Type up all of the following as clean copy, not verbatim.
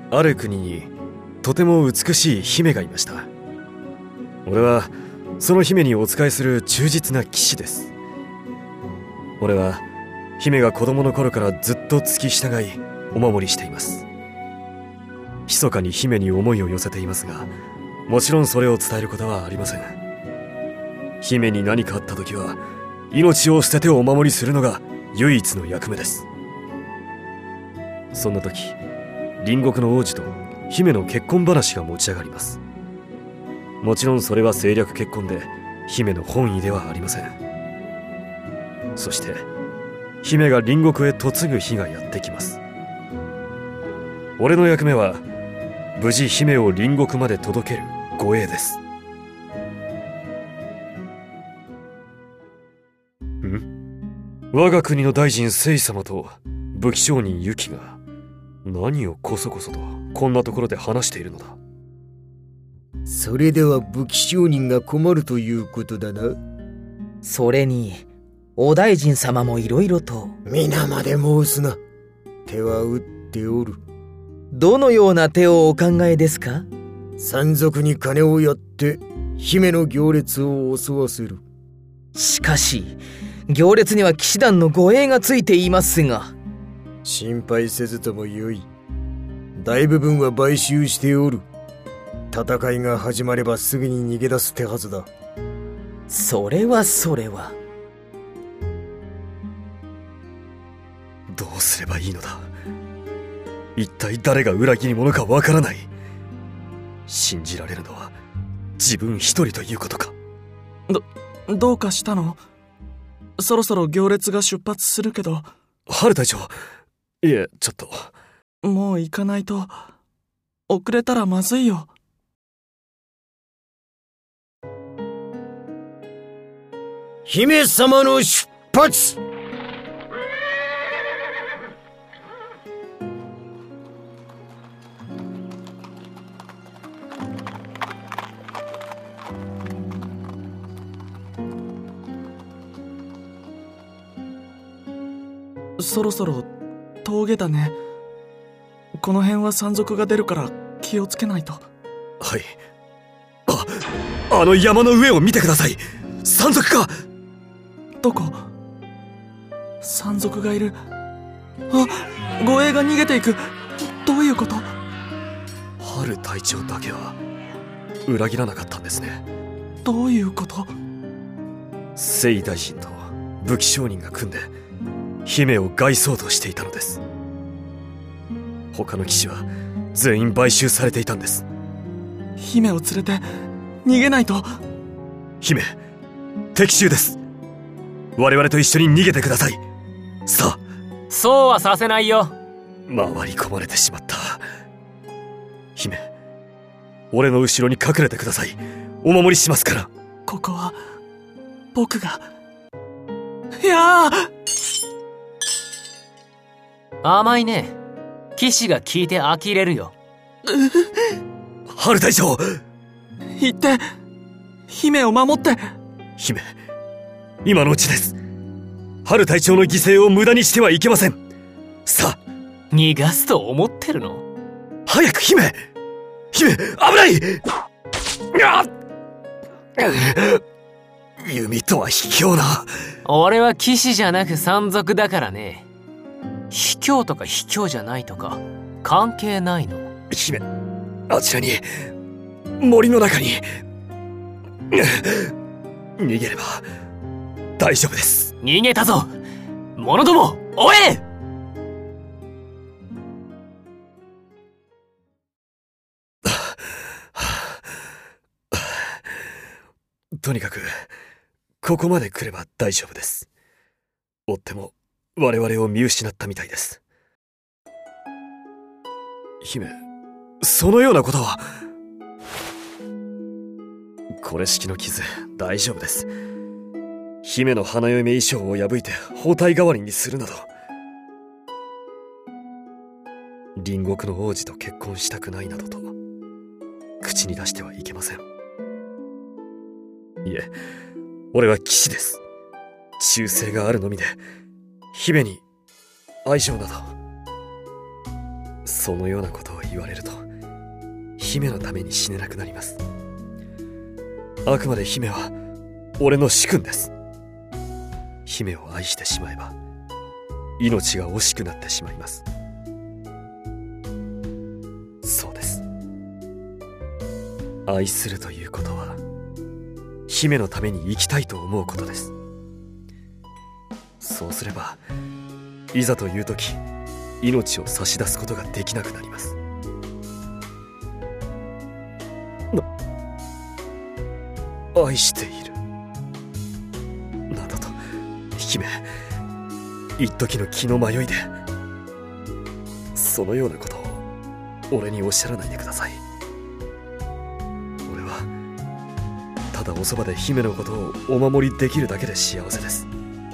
ある国にとても美しい姫がいました。俺はその姫にお仕えする忠実な騎士です。俺は姫が子供の頃からずっと付き従いお守りしています。密かに姫に思いを寄せていますが、もちろんそれを伝えることはありません。姫に何かあった時は命を捨ててお守りするのが唯一の役目です。そんな時、隣国の王子と姫の結婚話が持ち上がります。もちろんそれは政略結婚で姫の本意ではありません。そして姫が隣国へ嫁ぐ日がやってきます。俺の役目は無事姫を隣国まで届ける護衛です。我が国の大臣聖様と武器商人ユキが何をこそこそとこんなところで話しているのだ。 それでは武器商人が困るということだな。 それにお大臣様もいろいろと。 皆まで申すな。手は打っておる。 どのような手をお考えですか？ 山賊に金をやって姫の行列を襲わせる。 しかし行列には騎士団の護衛がついていますが。 心配せずともよい。大部分は買収しておる。戦いが始まればすぐに逃げ出す手はずだ。 それはどうすればいいのだ。一体誰が裏切り者かわからない。信じられるのは自分一人ということか。 どうかしたの？そろそろ行列が出発するけど。 ハル隊長。いえ、ちょっと。 もう行かないと遅れたらまずいよ。 姫様の出発。 そろそろ峠だね。この辺は山賊が出るから気をつけないと。 はい。あの山の上を見てください。山賊か。 どこ？山賊がいる。あ、護衛が逃げていく。どういうこと？ ハル隊長だけは裏切らなかったんですね。 どういうこと？ 聖大臣と武器商人が組んで姫を害そうとしていたのです。他の騎士は全員買収されていたんです。 姫を連れて逃げないと。 姫、敵襲です。我々と一緒に逃げてください。さあ。 そうはさせないよ。 回り込まれてしまった。姫、俺の後ろに隠れてください。お守りしますから。 ここは僕が。いや甘いね。騎士が聞いて呆れるよ。 ハル隊長、 行って姫を守って。 姫、今のうちです。ハル隊長の犠牲を無駄にしてはいけません。さあ。 逃がすと思ってるの？ 早く姫、危ない。弓とは卑怯な。 俺は騎士じゃなく山賊だからね。卑怯とか卑怯じゃないとか関係ないの。 姫、あちらに森の中に逃げれば大丈夫です。 逃げたぞ者ども、追え。 とにかくここまで来れば大丈夫です。追っても我々を見失ったみたいです。姫、そのようなことは。これ式の傷大丈夫です。姫の花嫁衣装を破いて包帯代わりにするなど。隣国の王子と結婚したくないなどと口に出してはいけません。いえ、俺は騎士です。忠誠があるのみで姫に愛情など。 そのようなことを言われると姫のために死ねなくなります。あくまで姫は俺の主君です。姫を愛してしまえば命が惜しくなってしまいます。そうです。愛するということは姫のために生きたいと思うことです。そうすればいざという時命を差し出すことができなくなります。愛しているなどと姫、一時の気の迷いでそのようなことを俺におっしゃらないでください。俺はただおそばで姫のことをお守りできるだけで幸せです。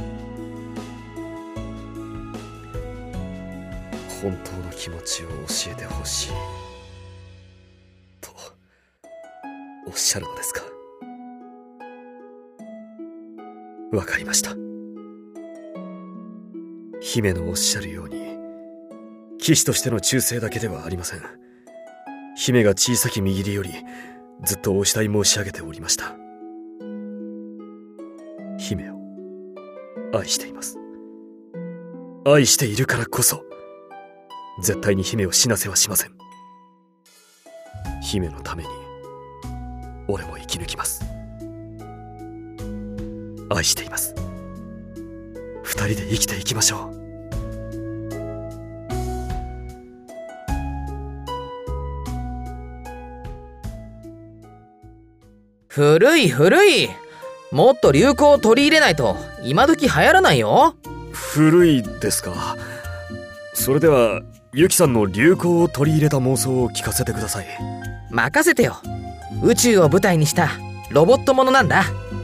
本当の気持ちを教えてほしいとおっしゃるのですか。わかりました。姫のおっしゃるように騎士としての忠誠だけではありません。姫が小さき右りよりずっとお慕い申し上げておりました。姫を愛しています。愛しているからこそ絶対に姫を死なせはしません。姫のために俺も生き抜きます。愛しています。二人で生きていきましょう。 古い。もっと流行を取り入れないと今時流行らないよ。 古いですか。それではユキさんの流行を取り入れた妄想を聞かせてください。 任せてよ。宇宙を舞台にしたロボットものなんだ。